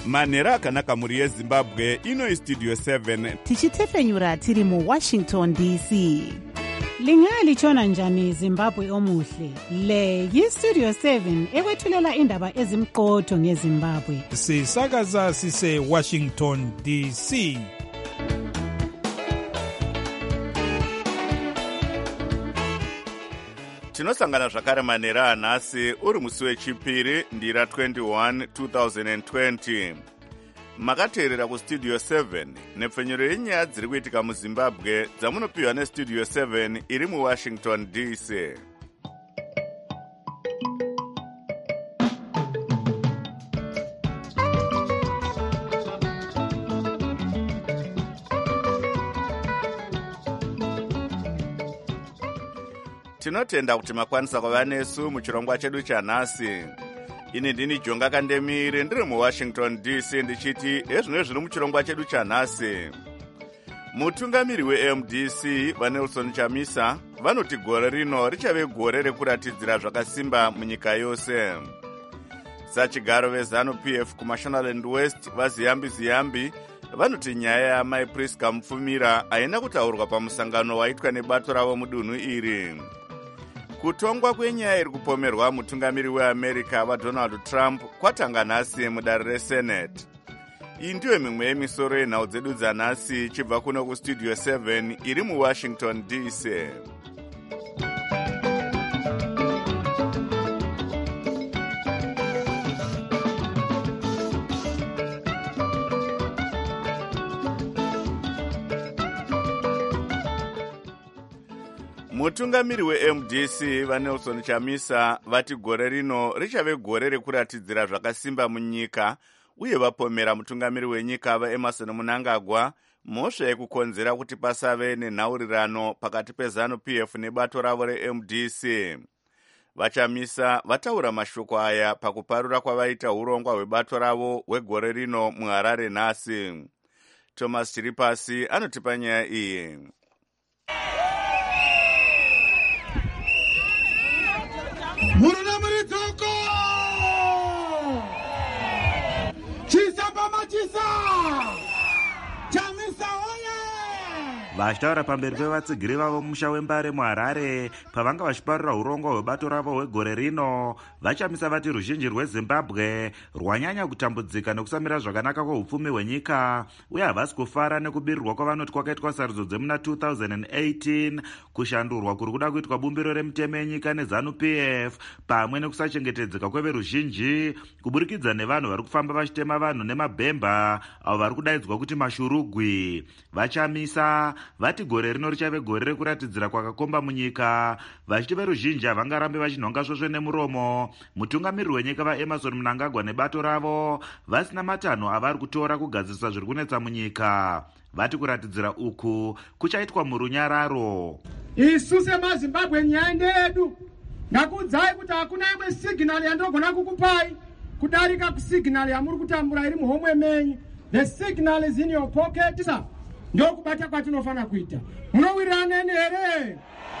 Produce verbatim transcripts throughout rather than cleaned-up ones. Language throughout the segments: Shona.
manhero akanaka mhuri yezimbabwe. Ino istudio seven tichitefenyura tiri muwashington D C. Lingalitshona njani Zimbabwe omuhle? Le yistudio seven ekwethulela indaba ezimqotho ngeZimbabwe. Sisakaza sise Washington D C. tinosangana zvakare manhero anhasi uri musi wechipiri ndira twenty-one two thousand twenty. Makateerera kustudio seven nepfenyuro yenyaya dziri kuitika muzimbabwe dzamunopiwa nestudio seven iri muwashington D C. Tinotenda kuti makwanisa kuva nesu muchirongwa chedu chanhasi. Ini ndini Jonga Kandemire ndiri muWashington D C ndichiti ezvino zviri muchirongwa chedu chanhasi. Mutungamiri we-M D C vaNelson Chamisa vanoti gore rino richave gore rekuratidzira zvakasimba munyika yose. Sachigaro veZanu-P F kuMashonaland West vaZiyambi Ziyambi vanoti nyaya yaMai Priska Mupfumira haina kutaurwa pamusangano waitwa nebato ravo mudunhu iri. Kutongwa kwenyaya iri kupomerwa mutungamiri weAmerica vaDonald Trump kwatanga nhasi mudare reSenate. Iyi ndiyo mimwe yemisoro yenhau dzedu dzanhasi chibva kuno kustudio seven iri muWashington D C. Mutungamiri we-M D C vaNelson Chamisa vati gore rino richave gore rekuratidzira zvakasimba munyika uye vapomera mutungamiri wenyika vaEmerson Mnangagwa mhosva yekukonzera kuti pasave nenhaurirano pakati peZanu-P F nebato ravo re-M D C. VaChamisa vataura mashoko aya pakuparura kwavaita urongwa hwebato ravo hwegore rino muHarare nhasi. Thomas Chiripasi anotipa nyaya iyi. Muruna muritoko! Chisa pama chisa! Chamisa oye! Vachitaura pamberi pevatsigiri vavo mumusha wembare muHarare pavanga vachiparura urongwa hwebato ravo hwegore rino, VaChamisa vati ruzhinji rweZimbabwe rwanyanya kutambudzika nekusamira zvakanaka kweupfumi hwenyika uye havasi kufara nekubirirwa kwavanoti kwakaitwa sarudzo dzemuna two thousand eighteen, kushandurwa kuri kuda kuitwa bumbiro remutemo yenyika neZanu-P F pamwe nekusachengetedzeka kweveruzhinji kuburikidza nevanhu vari kufamba vachitema vanhu nemabhemba avo vari kudaidzwa kuti mashurugwi. VaChamisa vati gore rino richave gore rekuratidzira kwakakomba munyika, vachiti veruzhinji havangarambe vachinhonga svosve nemuromo mutungamiri wenyika vaEmerson Mnangagwa nebato ravo vasina matanho avari kutora kugadzirisa zviri kunetsa munyika. Vati kuratidzira uku kuchaitwa murunyararo. Isu semaZimbabwe nyaya ndeyedu. Ndakuudzai kuti hakuna imwe signal yandogona kukupai kudarika kusignal yamuri kutambura iri muhomwe menyu. The signal is in your pocket, sir. Ndokubata kwatinofana kuita. Munowirirana here?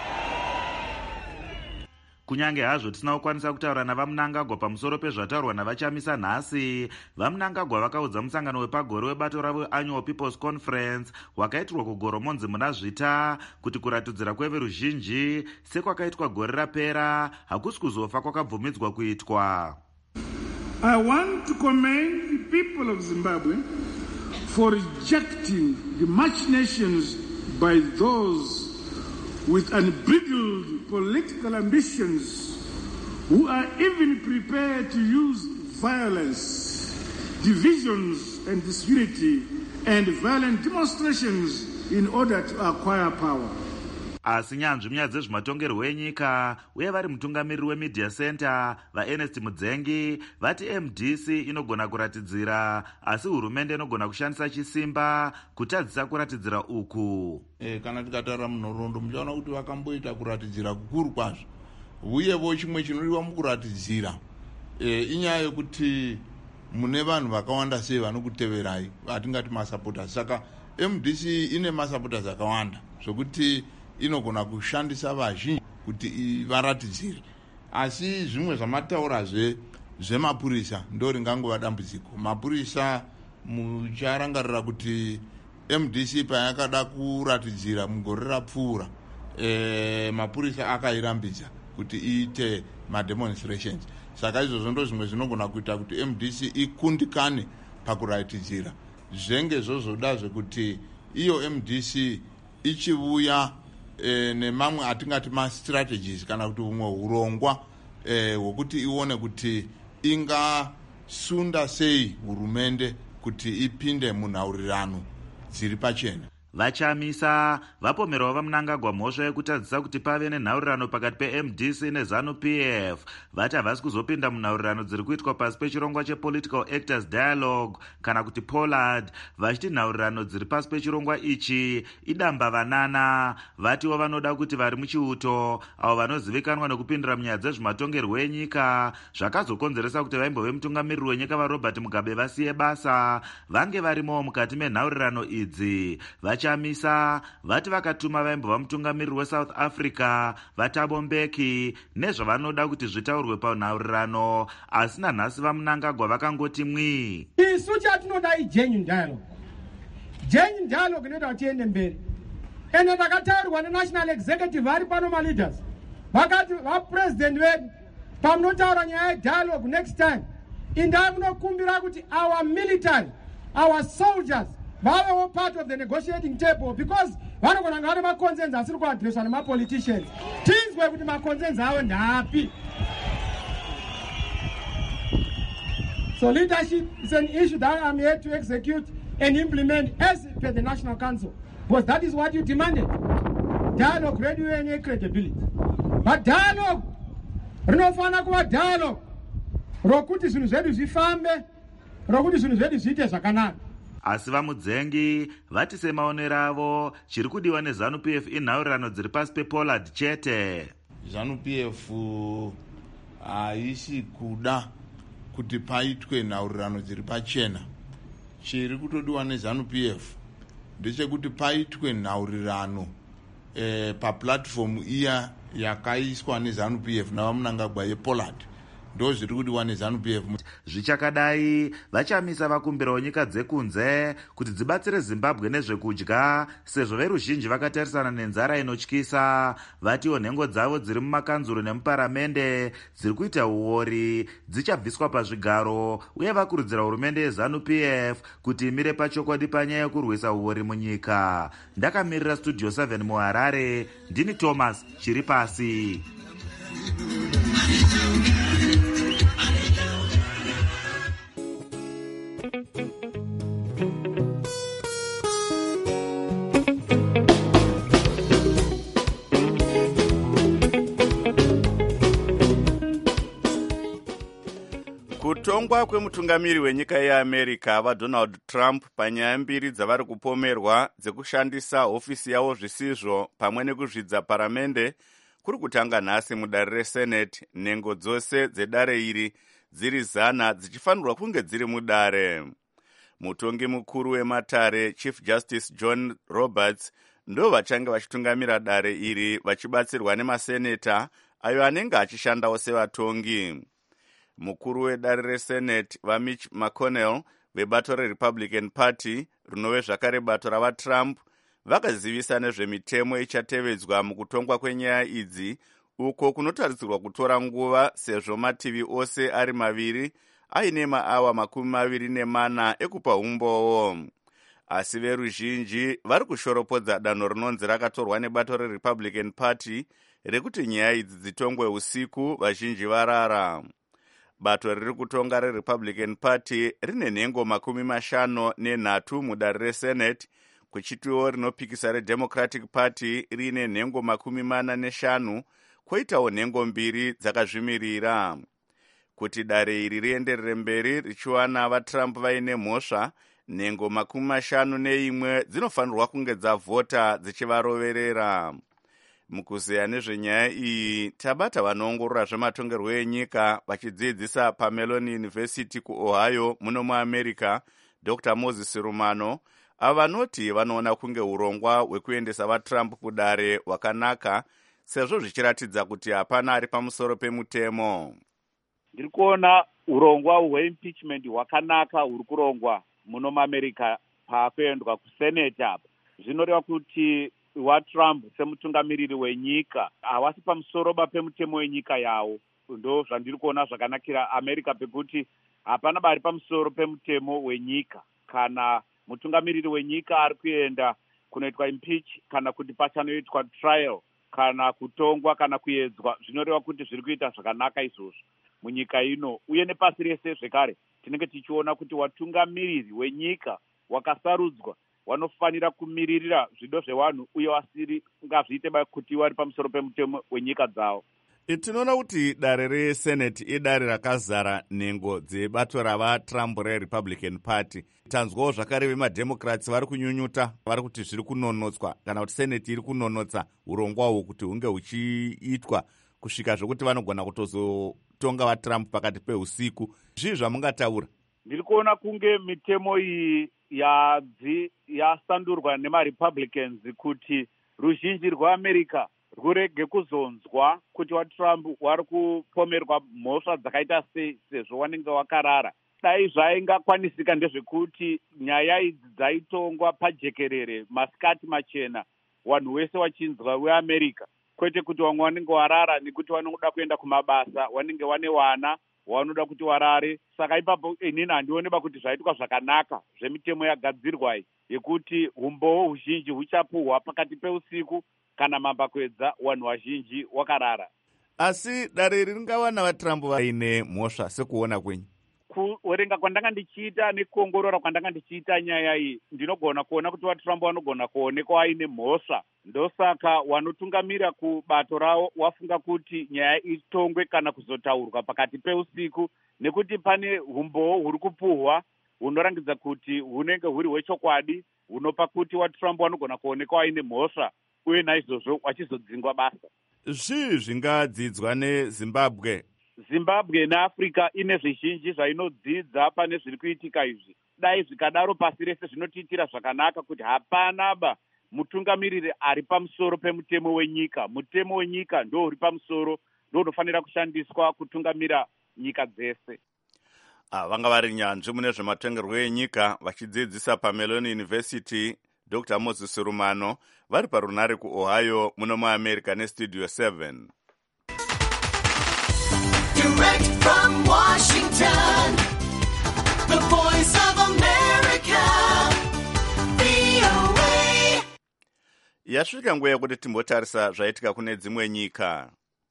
Kunyange hazvo tisina kukwanisa kutaura navaMnangagwa pamusoro pezvataurwa navaChamisa nhasi, vaMnangagwa vakaudza musangano wepagore webato ravo Annual People's Conference wakaitirwa kuGoromonzi muna Zvita kuti kuratidzira kweveruzhinji sekwakaitwa gore rapera hakusi kuzofa kwakabvumidzwa kuitwa. I want to commend the people of Zimbabwe for rejecting the machinations by those with unbridled political ambitions who are even prepared to use violence, divisions and disunity and violent demonstrations in order to acquire power. Asi nyanzvi munyaya dzezvematongerwo enyika uye vari mutungamiriri weMedia Center vaErnest Mudzengi vati M D C inogona kuratidzira asi hurumende inogona kushandisa chisimba kutadzisa kuratidzira uku. E, kana tikataura munhoroondo muchaona kuti vakamboita kuratidzira kukuru kwazvo uyevo chimwe chinodiwa mukuratidzira e, inyaya yekuti mune vanhu vakawanda sei vanokuteverai atingati masupporters. Saka M D C ine masupporters akawanda zvokuti inogona kushandisa vazhinji kuti varatidzire. Asi zvimwe zvamataurazve zvemapurisa ndo ringangova dambudziko. Mapurisa mucharangarira kuti M D C payakada kuratidzira mugore rapfuura, e, mapurisa akairambidza kuti iite mademonstrations. Saka izvozvo ndo zvimwe zvinogona kuita kuti M D C ikundikane pakuratidzira. Zvenge zvozoda zvekuti iyo M D C ichivuya e, nemamwe atingati ma-strategies kana kuti umwe urongwa hwekuti e, ione kuti ingasunda sei hurumende kuti ipinde munhaurirano dziri pachena. Vachamisa vapomerawo vamunangagwa mhosva yekutadzisa kuti pave nenhaurirano pakati pe-M D C neZANU-P F. Vati havasi kuzopinda munhaurirano dziri kuitwa pasi pechirongwa chePolitical Actors Dialogue kana kuti POLAD, vachiti nhaurirano dziri pasi pechirongwa ichi idamba vanana. Vatiwo vanoda kuti vari muchiuto avo vanozivikanwa nekupindira munyaya dzezvematongerwo enyika zvakazokonzeresa kuti vaimbove mutungamiriri wenyika vaRobert Mugabe vasiye basa vange varimowo mukati menhaurirano idzi. Vachamisa vati vakatuma vaimbova mutungamiriri weSouth Africa Vatabo Mbeki nezvavanoda kuti zvitaurwe panhaurirano, asi nanhasi vamunangagwa vakangoti mwi. Isu chatinoda igenuine dialogue. Genuine dialogue inoita kuti tiende mberi. Ende takataurirwa neNational Executive vari pano maleaders. Vakati vapresident vedu pamunotaura nyaya yedialogue next time, indai munokumbira kuti our military, our soldiers vave were part of the negotiating table, because vanogona ngave maconcerns asiri kuadresswa nemapoliticians. Tinzwe kuti maconcerns avo ndapi. So leadership is an issue that I'm here to execute and implement as per the National Council, because that is what you demanded. Dialogue radio and credibility. But dialogue, rinofana kuva dialogue rokuti zvinhu zvedu zvifambe, rokuti zvinhu zvedu zviite zvakanaka. Asi vamudzengi vati semaonero avo chiri kudiwa neZANU-P F inhaurirano dziri pasi pePOLAD chete. ZANU-P F haisi kuda kuti paitwe nhaurirano dziri pachena. Chiri kutodiwa neZANU-P F ndechekuti paitwe nhaurirano e, paplatform iya yakaiswa neZANU-P F navamunangagwa yePOLAD. Ndo zviri kudiwa neZANU-P F. Zvichakadai vachamisa vakumbirawo nyika dzekunze kuti dzibatsire Zimbabwe nezvekudya sezvo veruzhinji vakatarisana nenzara inotyisa. Vatiwo nhengo dzavo dziri mumakanzuro nemuparamende dziri kuita uori dzichabviswa pazvigaro, uye vakurudzira hurumende yeZANU-P F kuti imire pachokwadi panyaya yekurwisa uori munyika. Ndakamirira Studio seven muHarare, ndini Thomas Chiripasi. Kutongwa kwemutungamiri wenyika yeAmerica vaDonald Trump panyaya mbiri dzavari kupomerwa dzekushandisa hofisi yavo zvisizvo pamwe nekuzvidza paramende kuri kutanga nhasi mudare reSenate, nhengo dzose dzedare iri dziri zana dzichifanirwa kunge dziri mudare. Mutongi mukuru wematare Chief Justice John Roberts ndo vachange vachitungamira dare iri vachibatsirwa nemaseneta ayo anenge achishandawo sevatongi. Mukuru wedare reSenate vaMitch McConnell vebato reRepublican Party rinove zvakare bato ravaTrump vakazivisa nezvemitemo ichatevedzwa mukutongwa kwenyaya idzi, uko kunotarisirwa kutora nguva sezvo mativi ose ari maviri aine maawa makumi maviri nemana ekupa umbowo. Asi veruzhinji vari kushoropodza danho rinonzi rakatorwa nebato reRepublican Party rekuti nyaya idzi dzitongwe usiku vazhinji varara. Bato riri kutonga reRepublican Party rine nhengo makumi mashanu nenhatu mudare reSenate, kuchitiwo rinopikisa reDemocratic Party rine nhengo makumi mana neshanu, kwoitawo nhengo mbiri dzakazvimirira. Kuti dare iri rienderere mberi richiwana vaTrump vaine mhosva, nhengo makumi mashanu neimwe dzinofanirwa kunge dzavhota dzichivaroverera. Mukuzeya nezvenyaya iyi tabata vanoongorora zvematongerwo enyika vachidzidzisa paMelon University kuOhio muno muAmerica, Doctor Moses Rumano, ava vanoti vanoona kunge urongwa hwekuendesa vaTrump kudare hwakanaka sezvo zvichiratidza kuti hapana ari pamusoro pemutemo. ndiri kuona urongwa hweimpeachment hwakanaka huri kurongwa muno muamerica pakuendwa kusenate apa. Zvinoreva kuti waTrump semutungamiriri wenyika havasi pamusoroba pemutemo wenyika yavo. Ndo zvandiri kuona zvakanakira America, pekuti hapana bari pamusoro pemutemo wenyika. Kana mutungamiriri wenyika ari kuenda kunoitwa impeach, kana kuti pachanoitwa trial, kana kutongwa, kana kuedzwa, zvinoreva kuti zviri kuita zvakanaka izvozvo munyika ino. Uye nepasi rese zvekare tinenge tichiona kuti watungamiriri wenyika wakasarudzwa wanofanira kumiririra zvido zvevanhu uye wasiri ngazviite kuti vari pamusoro pemutemo wenyika dzavo. Tinoona kuti dare resenate idare rakazara nhengo dzebato ravaTrump reRepublican Party. Tanzwawo zvakare vemademocrats vari kunyunyuta, vari kuti zviri kunonotswa, kana kuti senate iri kunonotsa urongwawo kuti hunge huchiitwa kusvika zvokuti vanogona kutozotonga vaTrump pakati peusiku. Zvii zvamungataura? Ndiri kuona kunge mitemo iyi yadzi yasandurwa nemaRepublicans kuti ruzhinji rweAmerica rwurege kuzonzwa kuti waTrump wari kupomerwa mhosva dzakaita sei sezvo wanenge wakarara. Dai zvaingakwanisika ndezvekuti nyaya idzi dzaitongwa pajekerere, masikati machena, wanhu wese wachinzwa weAmerica, kwete kuti wamwe wanenge warara nekuti vanoda kuenda kumabasa, wanenge wane wana wanoda kuti warare. Saka ipapo inini handioneba kuti zvaitwa zvakanaka zvemitemo yagadzirwa iyi yekuti umbowo huzhinji huchapuhwa pakati peusiku kana mambakwedza wanhu wazhinji wakarara. Asi dare iri ringawana vaTrump vaine mhosva sekuona kwenyu? Kuverenga kwandanga ndichiita nekuongorora kwandanga ndichiita nyaya iyi, ndinogona kuona kuti vaTrump vanogona kuonekwa aine mhosva. Ndosaka wanotungamira kubato ravo wafunga kuti nyaya itongwe kana kuzotaurwa pakati peusiku, nekuti pane umbowo huri kupuhwa hunorangidza kuti hunenge huri hwechokwadi, hunopa kuti vaTrump vanogona kuonekwa aine mhosva uye naizvozvo wachizodzingwa basa. Zvii zvingadzidzwa neZimbabwe? Zimbabwe neAfrica ine zvizhinji zvainodzidza pane zviri kuitika izvi. Dai zvikadaro pasi rese zvinotiitira zvakanaka kuti hapana ba mutungamiriri ari pamusoro pemutemo wenyika. Mutemo wenyika ndo uri pamusoro, ndo unofanira kushandiswa kutungamira nyika dzese. Ah, vanga vari nyanzvi mune zvematongerwo enyika vachidzidzisa paMelon University, Doctor Moses Rumano, vari parunare kuOhio muno muAmerica neStudio seven. Direct from Washington, the voice of America, V O A. Yasvika nguva yekuti timbotarisa zvaitika kune dzimwe nyika.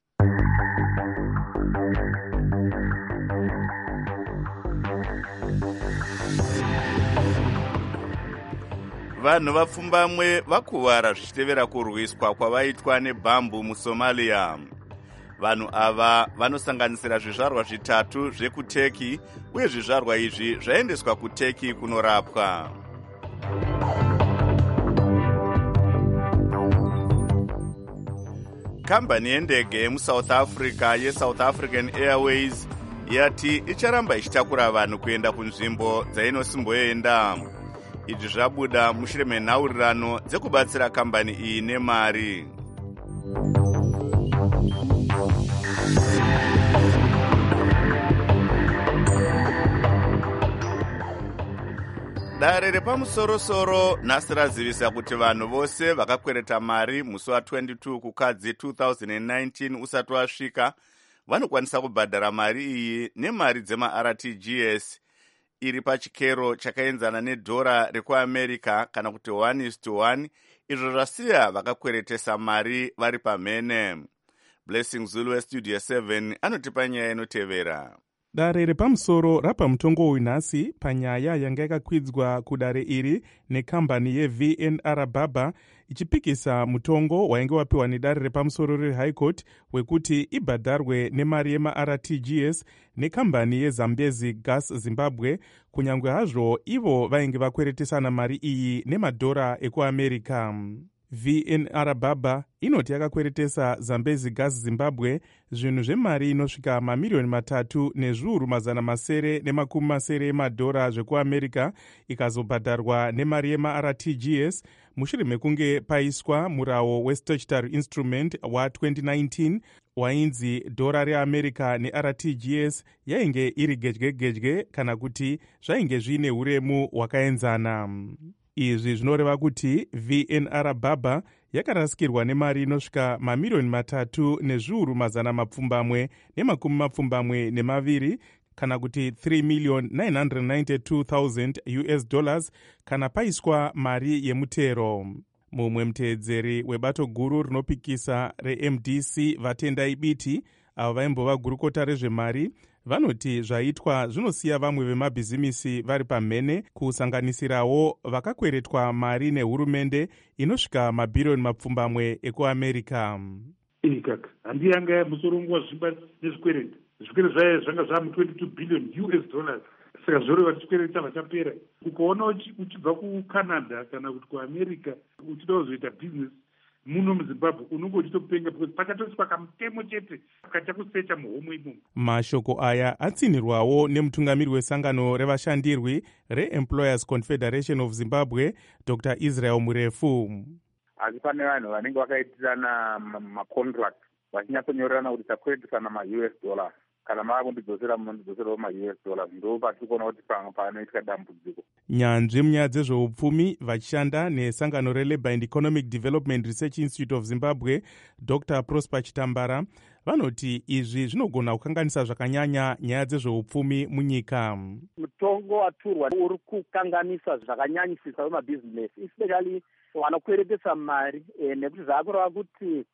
Vanhu vapfumbamwe vakuvara zvichitevera kurwiswa kwavaitwa nebhambu muSomalia. Vanhu ava vanosanganisira zvizvarwa zvitatu zvekuteki, uye zvizvarwa izvi zvaendeswa kuteki kunorapwa. Kambani yendege yemuSouth Africa yeSouth African Airways yati icharamba ichitakura vanhu kuenda kunzvimbo dzainosimboenda. Izvi zvabuda mushure menhaurirano dzekubatsira kambani iyi nemari. Dare repamusoro-soro nhasi razivisa kuti vanhu vose vakakwereta mari musi wa22 kukadzi two thousand nineteen usati wasvika vanokwanisa kubhadhara mari iyi nemari dzema-R T G S iri pachikero chakaenzana nedhora rekuAmerica kana kuti one is to one, izvo zvasiya vakakweretesa mari vari pamhene. Blessing Zulu weStudio seven anotipa nyaya inotevera. Dare repamusoro rapa mutongo uyu nhasi panyaya yanga yakakwidzwa kudare iri nekambani yeV N R Baba ichipikisa mutongo wainge wapiwa nedare repamusoro reHigh Court wekuti ibhadharwe nemari yemaR T G S nekambani yeZambezi Gas Zimbabwe, kunyangwe hazvo ivo vainge vakweretesana mari iyi nemadhora ekuAmerica. V N R Baba inoti yakakweretesa Zambezi Gas Zimbabwe zvinhu zvemari inosvika mamiliyoni matatu nezviuru mazana masere nemakumi masere emadhora zvekuAmerica, ikazobhadharwa nemari yemaR T G S mushure mekunge paiswa murawo weStatutory Instrument wa twenty nineteen wainzi dhora reamerica neR T G S yainge iri gedye-gedye kana kuti zvainge zviine uremu hwakaenzana. Izvi zvinoreva kuti V N R Baba yakarasikirwa nemari inosvika mamiriyoni matatu nezviuru mazana mapfumbamwe nemakumi mapfumbamwe nemaviri kana kuti three million nine hundred ninety-two thousand U S dollars kana paiswa mari yemutero. Mumwe muteedzeri webato guru rinopikisa reM D C Vatendai Biti, avo vaimbova gurukota rezvemari, vanoti zvaitwa zvinosiya vamwe vemabhizimisi vari pamhene, kusanganisirawo vakakweretwa mari nehurumende inosvika mabhiriyoni mapfumbamwe ekuamerica. Ini kaka handi yanga musorongo wazvimba nezvikwereti zvikwereti zvaye zvanga zvava twenty-two billion U S dollars. Saka zvoreva kuti chikwereti chava chapera. Ukaona uchibva kuCanada kana kuti kuAmerica uchida kuzoita business muno muZimbabwe unenge uchitokupenga because pakatoiswa kamutemo chete kachakusecha muhomwe imomo. Mashoko aya atsinirwawo nemutungamiri wesangano revashandirwi reEmployers Confederation of Zimbabwe, Doctor Israel Murefu. Asi pane vanhu vanenge vakaitirana macontract vachinyatsonyorerana kuti takweretisana ma-U S dollars kana mava kundidzosera munondidzoserawo ma-U S dollars, ndo patiri kuona kuti panoitika dambudziko. Nyanzvi munyaya dzezveupfumi vachishanda nesangano reLabour and Economic Development Research Institute of Zimbabwe, Doctor Prosper Chitambara, vanoti izvi zvinogona kukanganisa zvakanyanya nyaya dzezveupfumi munyika. Mutongo waturwa uri kukanganisa zvakanyanyisisa vemabhizinesi, especially vanokweretesa mari, nekuti zvakureva kuti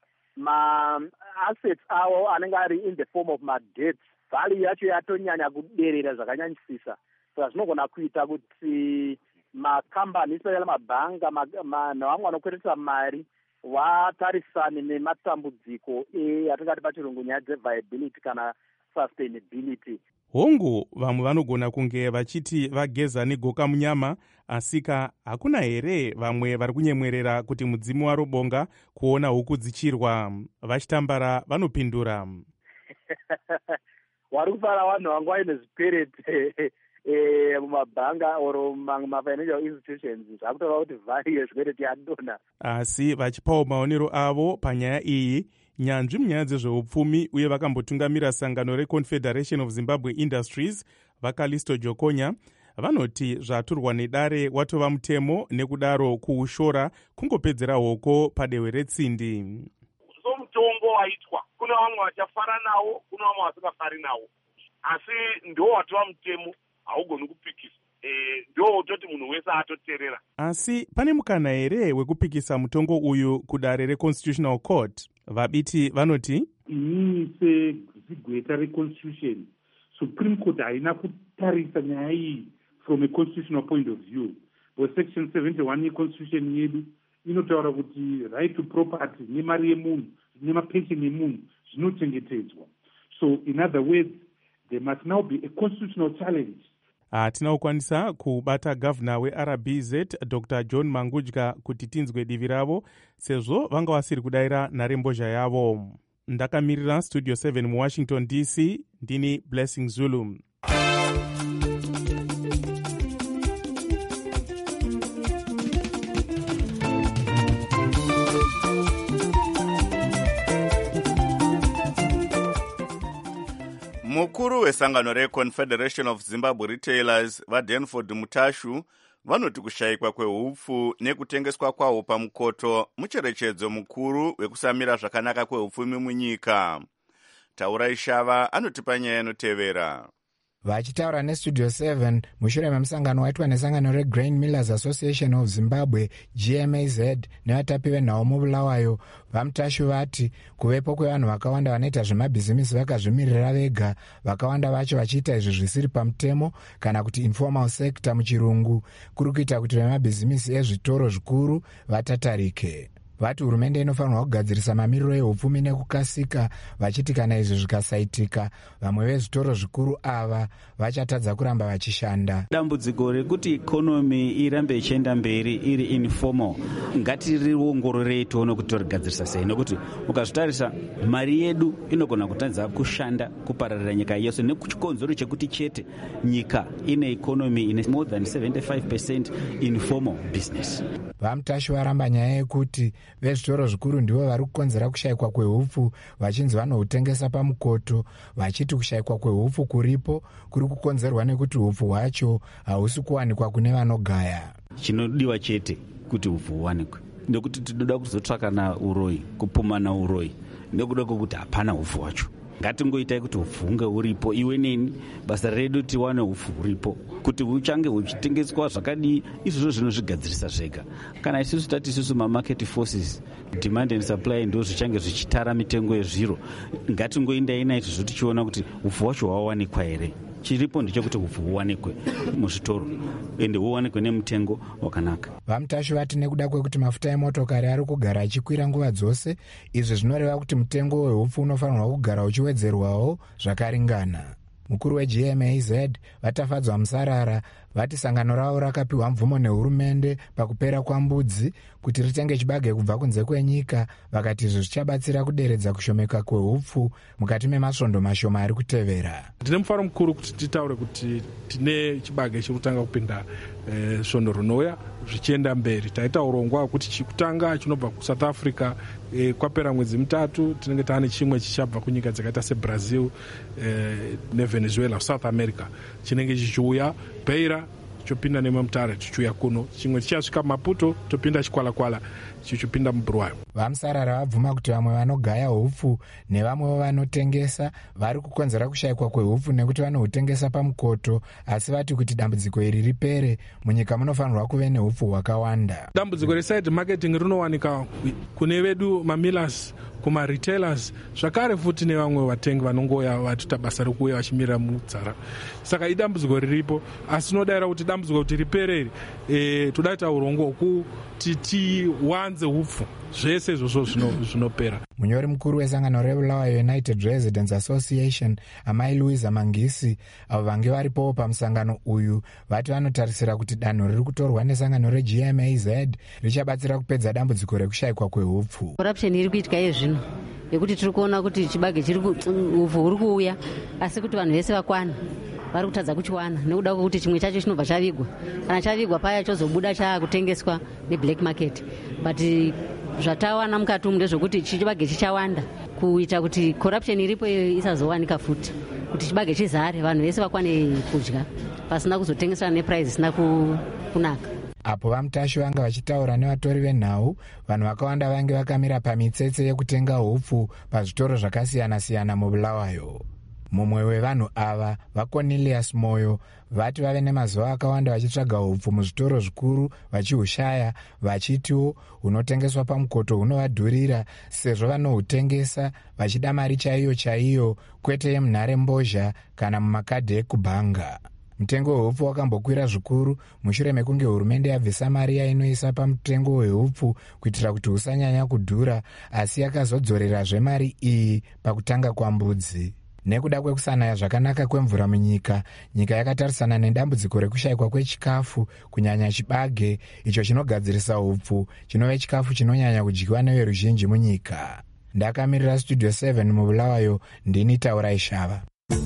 ma-assets avo anenge ari in the form of ma-debts, value yacho yatonyanya kuderera zvakanyanyisisa. Saka zvinogona kuita kuti makambani, especially mabhanga navamwe vanokweretesa mari vatarisane nematambudziko atingati pachirungu nyaya dzeviability kana sustainability. Hongu vamwe vanogona kunge vachiti vageza negoka munyama, asika hakuna here vamwe vari kunyemwerera kuti mudzimu warobonga kuona huku dzichirwa. Vachitambara vanopindura. Wari kufara vanhu vangu vaine zvikwereti mumabhanga or mumafinancial institutions zvakutoreva kuti vhari yezvikwereti yadona. Asi vachipawo maonero avo panyaya iyi, nyanzvi munyaya dzezveupfumi uye vakambotungamira sangano reConfederation of Zimbabwe Industries, Vakalisto Jokonya, vanoti zvaturwa nedare watova mutemo, nekudaro kuushora kungopedzera hoko padehwe retsindi. So mutongo waitwa kuna vamwe vachafara nawo, kuna vamwe vasingafari nawo, asi ndo watova mutemo haugoni kupikisa. E, ndo utoti munhu wese atoteerera. Asi pane mukana here wekupikisa mutongo uyu kudare reConstitutional Court? Vabiti vanoti inini sezigweta reconstitution, Supreme Court haina kutarisa nyaya iyi from a constitutional point of view. But section seventy-one yeconstitution yedu inotaura kuti right to property nemari yemunhu nemapension yemunhu zvinochengetedzwa. So in other words, there must now be a constitutional challenge. Hatina kukwanisa kubata gavana weR B Z Doctor John Mangudya kuti tinzwe divi ravo, sezvo vanga vasiri kudaira nharembozha yavo. Ndakamirira Studio seven mu Washington D C, ndini Blessing Zulu. Mukuru wesangano reConfederation of Zimbabwe Retailers vaDanford Mutashu vanoti kushayikwa kwehupfu nekutengeswa kwawo pamukoto mucherechedzo mukuru wekusamira zvakanaka kwehupfumi munyika. Taurai Shava anotipa nyaya inotevera. Vachitaura neStudio seven mushure memusangano waitwa nesangano reGrain Millers Association of Zimbabwe G M A Z nevatapi venhau mubulawayo, vamutashu vati kuvepo kwevanhu vakawanda vanoita zvemabhizimisi vakazvimirira vega, vakawanda vacho vachiita izvi zvisiri pamutemo kana kuti informal sector muchirungu, kuri kuita kuti vemabhizimisi ezvitoro zvikuru vatatarike. Vati hurumende inofanirwa kugadzirisa mamiriro ehupfumi nekukasika, vachiti kana izvi zvikasaitika vamwe vezvitoro zvikuru ava vachatadza kuramba vachishanda. Dambudziko rekuti ikonomi irambe ichienda mberi iri informal ngatiriongororei tione kuti torigadzirisa sei, nekuti ukazvitarisa mari yedu inogona kutadza kushanda kupararira nyika yose nekuchikonzero chekuti chete nyika ine ikonomi ine more than seventy-five percent informal business. Vamutashi varamba nyaya yekuti vezvitoro zvikuru ndivo vari kukonzera kushayikwa kwehupfu, vachinzi vanohutengesa pamukoto, vachiti kushayikwa kwehupfu kuripo kuri kukonzerwa nekuti hupfu hwacho hausi kuwanikwa kune vanogaya. Chinodiwa chete kuti hupfu huwanikwe, nekuti tinoda kuzotsvaka nauroyi, kupumana uroyi, nekuda kwokuti hapana hupfu hwacho. Ngatingoitai kuti hupfu hunge huripo, iwe neni basa redu tiwane hupfu huripo, kuti huchange huchitengeswa zvakadii, izvozvo zvinozvigadzirisa zvega. Kana isusu tati isusu mamarket forces, demand and supply ndo zvichange zvichitara mitengo yezviro, ngatingoendai naizvozvo tichiona kuti hupfu hwacho hwawanikwa here. Chiripo ndechekuti hupfu huwanikwe muzvitoro ende huwanikwe nemutengo wakanaka. Vamutashu vati nekuda kwekuti mafuta emotokari ari kugara achikwira nguva dzose, izvi zvinoreva kuti mutengo wehupfu unofanirwa kugara uchiwedzerwawo zvakaringana. Mukuru weG M A Z vatafadzwa musarara vati sangano ravo rakapiwa mvumo nehurumende pakupera kwambudzi kuti ritenge chibage kubva kunze kwenyika, vakati izvi zvichabatsira kuderedza kushomeka kwehupfu mukati memasvondo mashoma ari kutevera. Tine mufaro mukuru kuti titaure kuti tine chibage chiri kutanga kupinda eh, svondo rinouya zvichienda mberi. Taita urongwa kuti chikutanga chinobva kuSouth Africa eh, kwapera mwedzi mitatu tinenge taane chimwe chichabva kunyika dzakaita seBrazil eh, neVenezuela, South America chinenge chichiuya Beira chopinda nemamutare chichiuya kuno, chimwe chichasvika Maputo topinda chikwalakwala chichipinda muBulawayo. Vamusarara vabvuma kuti vamwe vanogaya hupfu nevamwewo vanotengesa vari kukonzera kushayikwa kwehupfu nekuti vanohutengesa pamukoto, asi vati kuti dambudziko iri ripere munyika munofanirwa kuve nehupfu hwakawanda. Dambudziko reside marketing rinowanika kune vedu mamillers, kumaretailers, zvakare futi nevamwe vatengi vanongoya vatuita basa rekuuya vachimirira mudzara. Saka idambudziko riripo, asi tinodaira kuti dambudziko kuti ripere iri e, todaita urongwa hwekuti tiwanze hupfu zvese izvozvo zvinopera. Munyori mukuru wesangano reBulawayo United Residents Association, Amai Louisa Mangisi, avo vange varipowo pamusangano uyu vati vanotarisira kuti danho riri kutorwa nesangano reG M A Z richabatsira kupedza dambudziko rekushayikwa kwehupfu. Corruption iri kuitika yezvino yekuti tiri kuona kuti chibage chiri hupfu huri kuuya, asi kuti vanhu vese vakwana vari kutadza kuchiwana nekuda kwokuti chimwe chacho chinobva chavigwa, kana chavigwa paya chozobuda chaakutengeswa neblack market. But zvatawana mukati umu ndezvokuti chibage chichawanda kuita kuti corruption iripo isazowanika futi, kuti chibage chizare vanhu vese vakwane kudya pasina kuzotengeswa neprice isina kunaka. Apo vamutashi vanga vachitaura nevatori venhau, vanhu vakawanda vange vakamira pamitsetse yekutenga hupfu pazvitoro zvakasiyana-siyana muBulawayo. Mumwe wevanhu ava vaCornelius Moyo vati vave nemazuva akawanda vachitsvaga hupfu muzvitoro zvikuru vachihushaya, vachitiwo hunotengeswa pamukoto hunovadhurira sezvo vanohutengesa vachida mari chaiyo chaiyo, kwete yemunhare mbozha kana mumakadhi ekubhanga. Mutengo wehupfu wakambokwira zvikuru mushure mekunge hurumende yabvisa mari yainoisa pamutengo wehupfu kuitira kuti husanyanya kudhura, asi yakazodzorerazve mari iyi pakutanga kwambudzi. Nekuda kwekusanaya zvakanaka kwemvura munyika, nyika yakatarisana nedambudziko rekushayikwa kwechikafu, kunyanya chibage icho chinogadzirisa hupfu, chinove chikafu chinonyanya kudyiwa neveruzhinji munyika. Ndakamirira Studio seven muBulawayo, ndini Taurai Shava.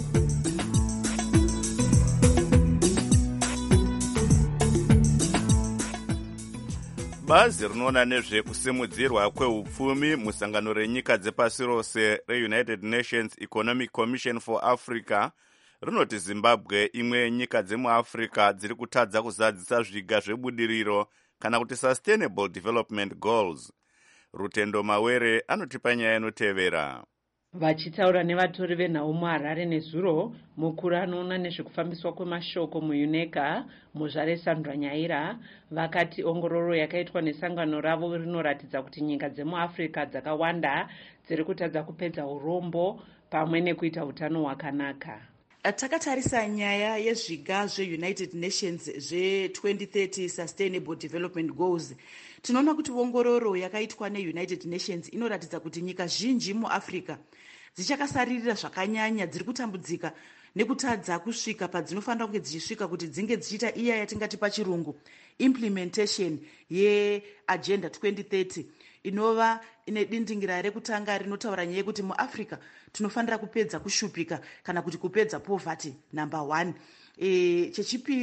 Bazi rinoona nezvekusimudzirwa kwehupfumi musangano renyika dzepasi rose reUnited Nations Economic Commission for Africa rinoti Zimbabwe imwe yenyika dzemuAfrica dziri kutadza kuzadzisa zviga zvebudiriro kana kuti Sustainable Development Goals. Rutendo Mawere anotipa nyaya inotevera. Vachitaura nevatori venhau muHarare nezuro, mukuru anoona nezvekufambiswa kwemashoko muUNECA Muzvare Sandra Nyaira vakati ongororo yakaitwa nesangano ravo rinoratidza kuti nyika dzemuAfrica dzakawanda dziri kutadza kupedza urombo pamwe nekuita utano hwakanaka. Takatarisa nyaya yezviga zveUnited Nations zve-twenty thirty Sustainable Development Goals. Tinoona kuti ongororo yakaitwa neUnited Nations inoratidza kuti nyika zhinji muAfrica dzichakasaririra zvakanyanya, dziri kutambudzika nekutadza kusvika padzinofanira kunge dzichisvika kuti dzinge dzichiita iya yatingati pachirungu implementation yeagenda twenty thirty inova ine dindingira rekutanga rinotaura nyaya yekuti muAfrica tinofanira kupedza kushupika kana kuti kupedza poverty number one. E, chechipiri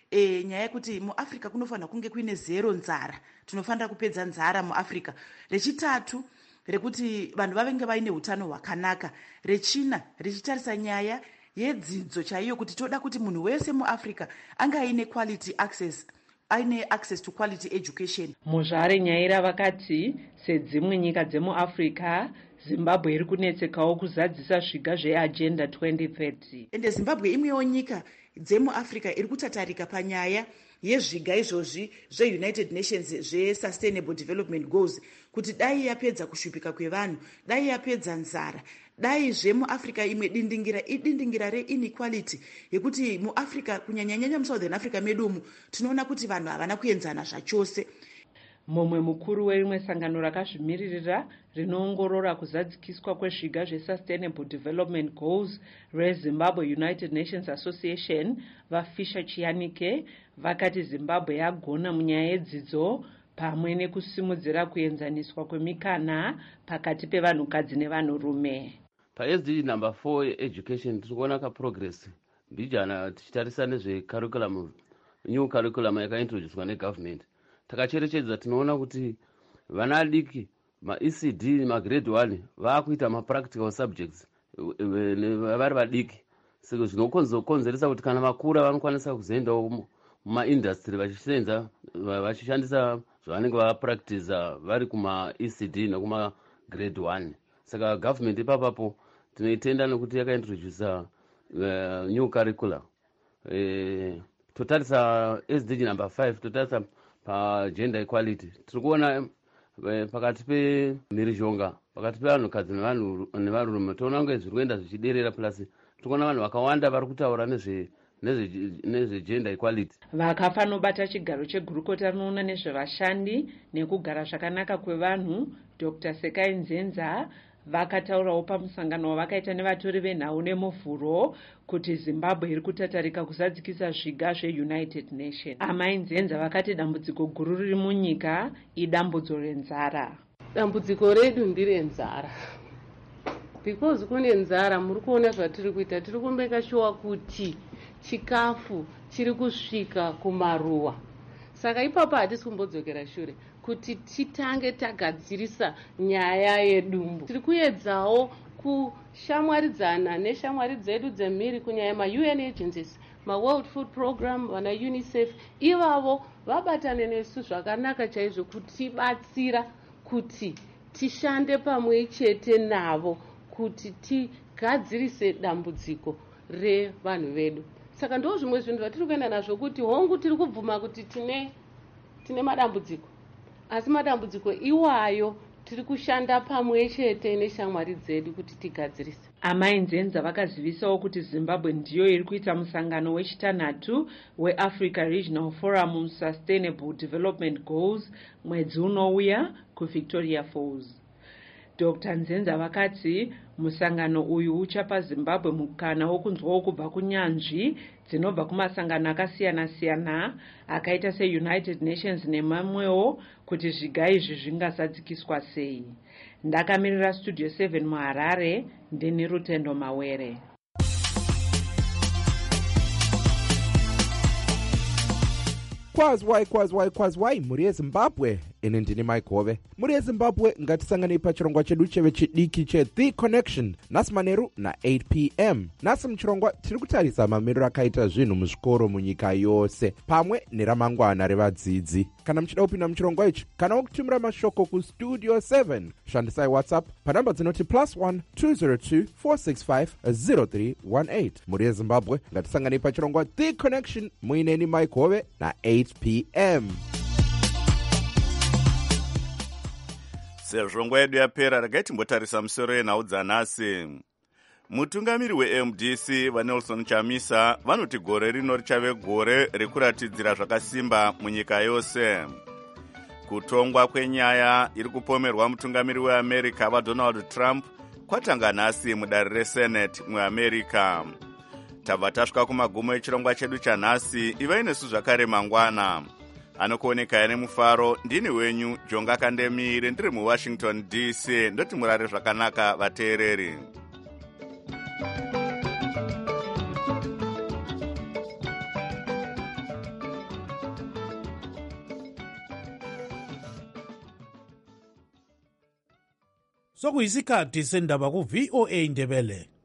e, nyaya yekuti muafrica kunofanira kunge kuine zero nzara, tinofanira kupedza nzara muafrica. Rechitatu rekuti vanhu vavenge vaine utano hwakanaka. Rechina richitarisa nyaya yedzidzo chaiyo, kuti toda kuti munhu wese muafrica anga aine quality access aine access to quality education. Muzvare Nyaira vakati sedzimwe nyika dzemuafrica, Zimbabwe iri kunetsekawo kuzadzisa zviga zveagenda twenty thirty. Ende Zimbabwe imwewo nyika dzemuafrica iri kutatarika panyaya yezviga izvozvi zveunited nations zvesustainable development goals, kuti dai yapedza kushupika kwevanhu, dai yapedza nzara, dai zvemuafrica imwe dindingira idindingira reinequality yekuti muafrica kunyanyanyanya musouthern africa medumu tinoona kuti vanhu havana kuenzana zvachose. Mumwe mukuru werimwe sangano rakazvimiririra rinoongorora kuzadzikiswa kwezviga zvesustainable development goals reZimbabwe United Nations Association, vaFisher Chianike, vakati Zimbabwe yagona munyaya yedzidzo pamwe nekusimudzira kuenzaniswa kwemikana pakati pevanhukadzi nevanhurume. Pa-S D G number four education tiri kuona kaprogress mbijana tichitarisa nezvecurriculum, new curriculum yakaintroducedwa negovernment. Takacherechedza tinoona kuti vana adiki ma-E C D magrade one vaakuita ma-practical subjects vari vadiki, saka zvinokonzeresa kuti kana vakura vanokwanisa kuzoendawo mumaindustry vachisenza vachishandisa zvavanenge vapractiza vari kuma-E C D nekuma-grade one. Saka government ipapapo tinoitenda nekuti yakaintrodusa uh, new curriculum. E, totarisa S D G number five, totarisa pagender equality, tiri kuona pakati pemhirizhonga pakati pevanhukadzi nevanhurume toona kunge zviri kuenda zvichiderera, plus tiri kuona vanhu vakawanda vari kutaura nezvegender equality. Vakafa nobata chigaro chegurukota rinoona nezvevashandi nekugara zvakanaka kwevanhu, Dr Sekai Nzenza, vakataurawo pamusangano wavakaita nevatori venhau nemuvhuro kuti Zimbabwe iri kutatarika kuzadzikisa zviga zveUnited Nations. Amai Nzenza vakati dambudziko guru riri munyika idambudzo renzara. Dambudziko redu ndirenzara, because kune nzara. Muri kuona zvatiri kuita, tiri kumeka shuwa kuti chikafu chiri kusvika kumaruwa. Saka ipapo hatisi kumbodzokera shure kuti titange tagadzirisa nyaya yedumbu. Tiri kuedzawo kushamwaridzana neshamwari dzedu dzemhiri kunyaya ma-U N agencies, ma-World Food Program, vana UNICEF, ivavo vabatane nesu zvakanaka chaizvo kutibatsira kuti tishande pamwe chete navo kuti tigadzirise dambudziko revanhu vedu. Saka ndo zvimwe zvinhu zvatiri kuenda nazvo kuti hongu tiri kubvuma kuti tine tine madambudziko, asi madambudziko iwayo tiri kushanda pamwe chete neshamwari dzedu kuti tigadzirise. Amai Nzenza vakazivisawo kuti Zimbabwe ndiyo iri kuita musangano wechitanhatu weAfrica Regional Forum on Sustainable Development Goals mwedzi unouya kuVictoria Falls. Dr Nzenza vakati musangano uyu uchapa Zimbabwe mukana wokunzwawo kubva kunyanzvi dzinobva kumasangano akasiyana-siyana akaita seUnited Nations nemamwewo kuti zviga izvi zvingazadzikiswa sei. Ndakamirira Studio seven muHarare, ndini Rutendo Mawere. Kwazwai kwazwai kwazwai mhuri yeZimbabwe, ini ndini Mike Hove. Mhuri yeZimbabwe, ngatisanganei pachirongwa chedu cheve chidiki cheThe Connection nhasi manheru na-eight p m. Nhasi muchirongwa tiri kutarisa mamiriro akaita zvinhu muzvikoro munyika yose pamwe neramangwana revadzidzi. Kana muchida kupinda muchirongwa ichi kana wokutumira mashoko kustudio seven, shandisai WhatsApp panhamba dzinoti plus one two zero two four six five zero three one eight. Mhuri yeZimbabwe, ngatisanganei pachirongwa The Connection muineni Mike Hove na-eight p m. Sezvo nguva yedu yapera, regai timbotarisa musoro yenhau dzanhasi. Mutungamiri weM D C vaNelson Chamisa vanoti gore rino richave gore rekuratidzira zvakasimba munyika yose. Kutongwa kwenyaya iri kupomerwa mutungamiri weAmerica vaDonald Trump kwatanga nhasi mudare reSenate muAmerica. Tabva tasvika kumagumo echirongwa chedu chanhasi. Ivai nesu zvakare mangwana. Anokuonekaya nemufaro, ndini wenyu Jonga Kandemire, ndiri muWashington D C. Ndoti murare zvakanaka vateereri. sokuyisikhathi sendaba ku-V O A Ndebele.